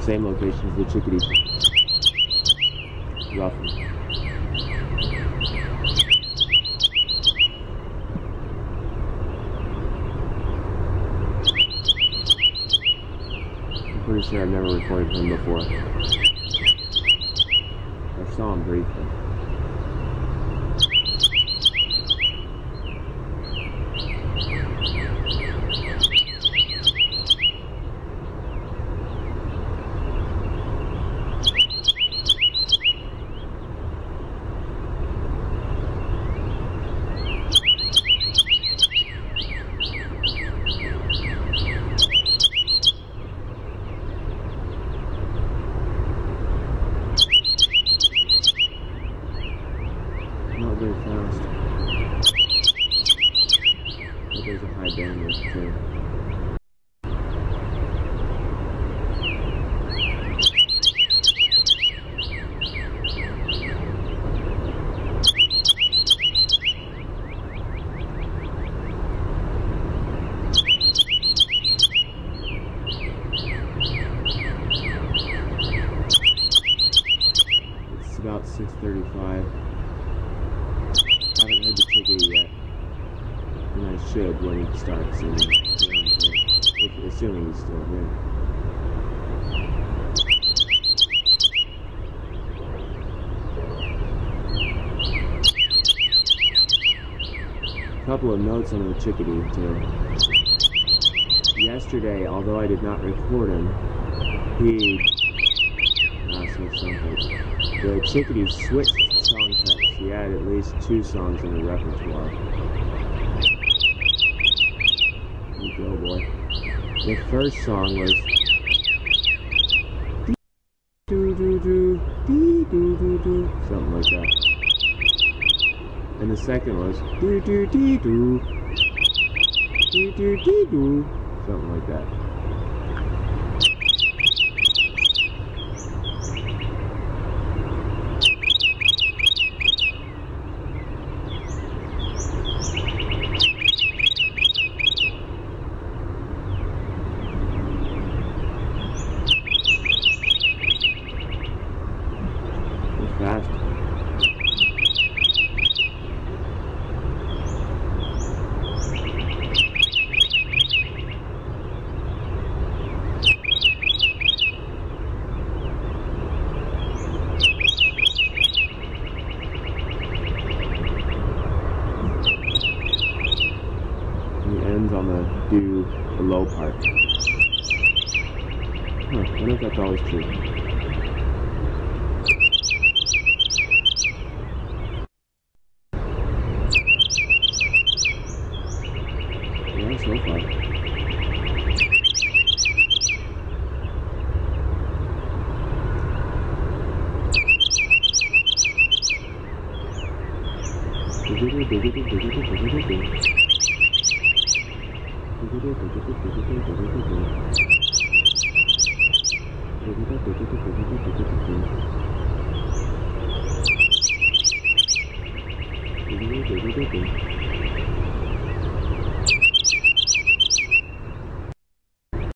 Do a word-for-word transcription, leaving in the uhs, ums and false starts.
same location as the chickadee. Roughly. I'm pretty sure I've never recorded him before. I saw him briefly. Not very fast. But there's a high bandwidth too. It's about six thirty-five. Haven't heard the chickadee yet, and I should when he starts singing around here, if, assuming he's still here. A couple of notes on the chickadee too. Yesterday, although I did not record him, he asked me something. The chickadee switched song text. He had at least two songs in the repertoire. You go, boy. The first song was do do do do do do do, something like that. And the second was do do do do do do do do, something like that. Fast. He ends on the do, the low part. Huh, I wonder if that's always true. So far.